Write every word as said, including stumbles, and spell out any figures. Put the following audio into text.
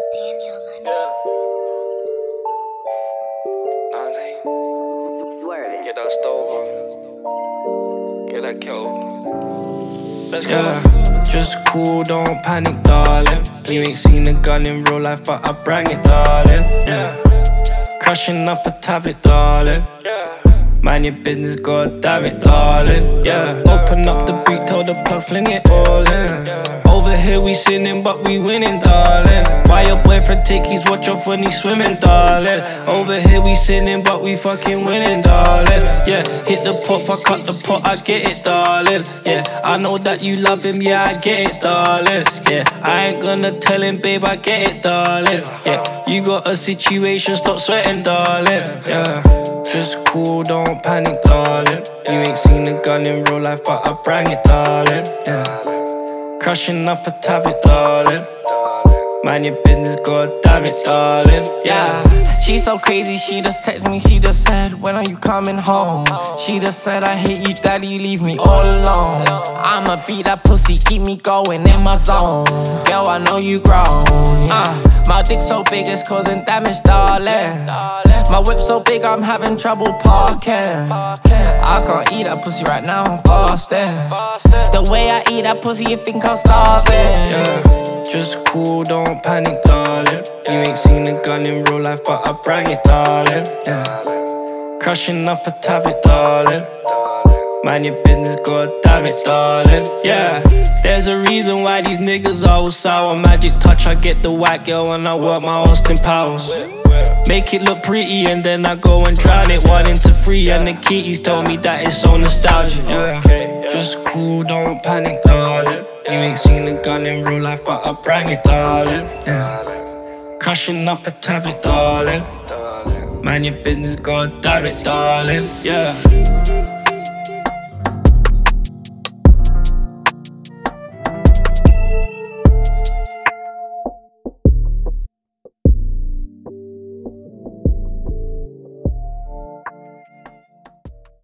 Nathaniel London. Swerving. Get that stove on. Get that killed. Let's go. Yeah, just cool, don't panic, darling. You ain't seen a gun in real life, but I bring it, darling. Yeah, crushing up a tablet, darling. Yeah. Mind your business, god damn it, darling. Yeah, open up the beat, tell the plug, fling it all in. Over here we sinning, but we winning, darling. Why your boyfriend take his watch off when he's swimming, darling? Over here we sinning, but we fucking winning, darling. Yeah, hit the pot, fuck up the pot, I get it, darling. Yeah, I know that you love him, yeah, I get it, darling. Yeah, I ain't gonna tell him, babe, I get it, darling. Yeah, you got a situation, stop sweating, darling. Yeah, just cool, don't panic, darling. You ain't seen a gun in real life, but I bring it, darling. Yeah, crushing up a tablet, darling. Mind your business, god damn it, darling. Yeah, she so crazy, she just text me, she just said, when are you coming home? She just said, I hate you, daddy, leave me all alone. I'ma beat that pussy, keep me going in my zone. Girl, I know you grown. Uh, my dick so big, it's causing damage, darling. My whip so big, I'm having trouble parking. I can't eat that pussy right now, I'm fasting. The way I eat that pussy, you think I'm starving. Yeah, just cool, don't panic, darling. You ain't seen a gun in real life, but I bring it, darling. Yeah, crushing up a tablet, darling. Mind your business, god damn it, darling. Yeah, there's a reason why these niggas all sour. Magic touch, I get the white girl and I work my Austin Powers. Make it look pretty and then I go and drown it. One into three and the keys told me that it's so nostalgic. Yeah, just cool, don't panic, darling. You ain't seen a gun in real life, but I bring it, darling. Yeah, crushing up a tablet, darling. Mind your business, god damn it, darling. Yeah.